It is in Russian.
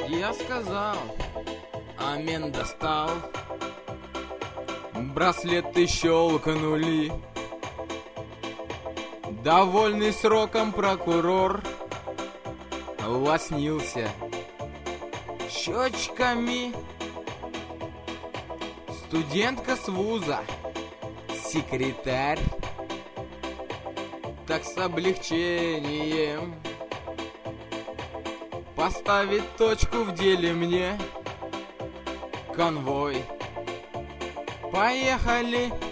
Я сказал, амен достал. Браслеты щелкнули. Довольный сроком прокурор лоснился щечками. Студентка с вуза, секретарь, так с облегчением поставить точку в деле мне. Конвой, поехали.